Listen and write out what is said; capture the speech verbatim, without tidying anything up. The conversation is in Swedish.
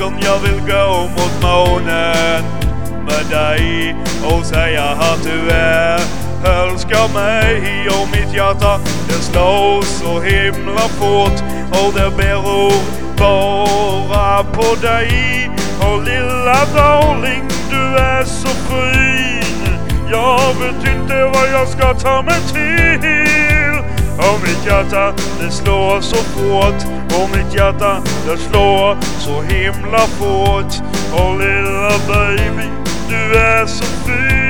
rymden, jag vill gå mot månen med dig och säga att du är älskar mig. Och mitt hjärta, det slår så himla fort, och det beror bara på dig. Och lilla darling, du är så fin, jag vet inte vad jag ska ta mig till. Och mitt hjärta, det slår så fort, och mitt hjärta, det slår så himla fort. Och lilla baby, du är så fin.